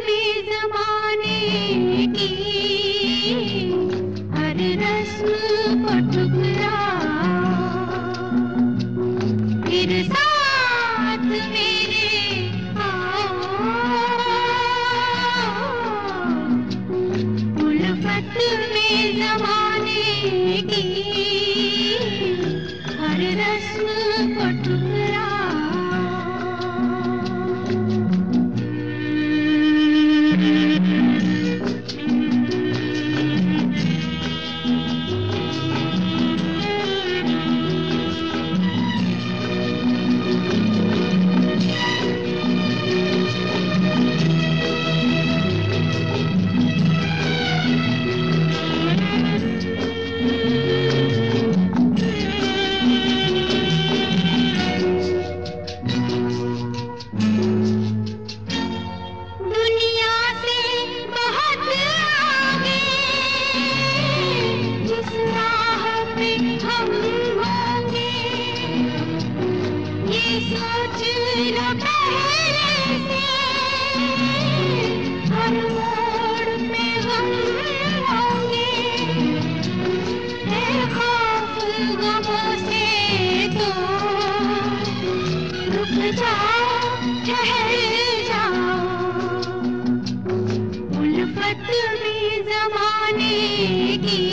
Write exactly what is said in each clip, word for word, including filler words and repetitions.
में ज़माने की हर रस्म को ठुकरा, फिर साथ मेरे आओ, उल्फत में ज़माने की हर रस्म को ठुकरा। सोच लो पहले से, हर मोड़ पे हम होंगे, है खौफ गमों से तो रुक जाओ, ठहर जाओ, उल्फत में ज़माने की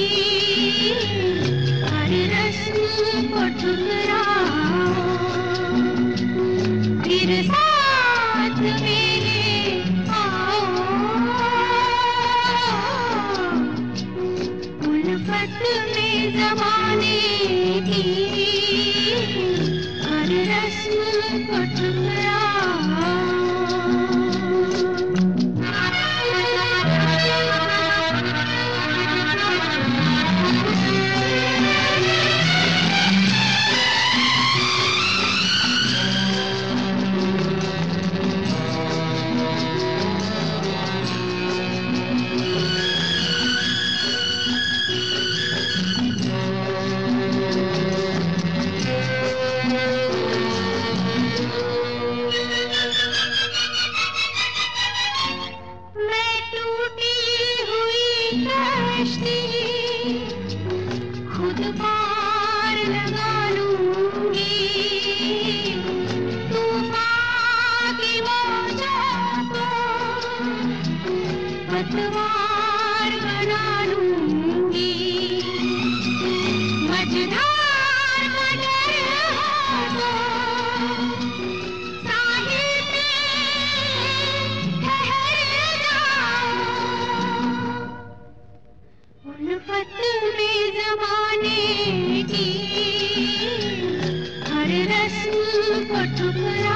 हर रस्म को ठुकरा, फिर साथ मेरे आओ, उल्फत में ज़माने की हर रस्म को ठुकरा। खुद पार लगा लूंगी, तूफान की मौजों को पतवार बना लूंगी, मझधार का डर हो तो साहिल पे ठहर जाओ, उल्फत में ज़माने की हर रस्म को ठुकरा।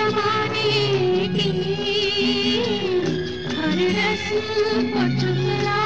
ज़माने की हर रस्म को ठुकरा।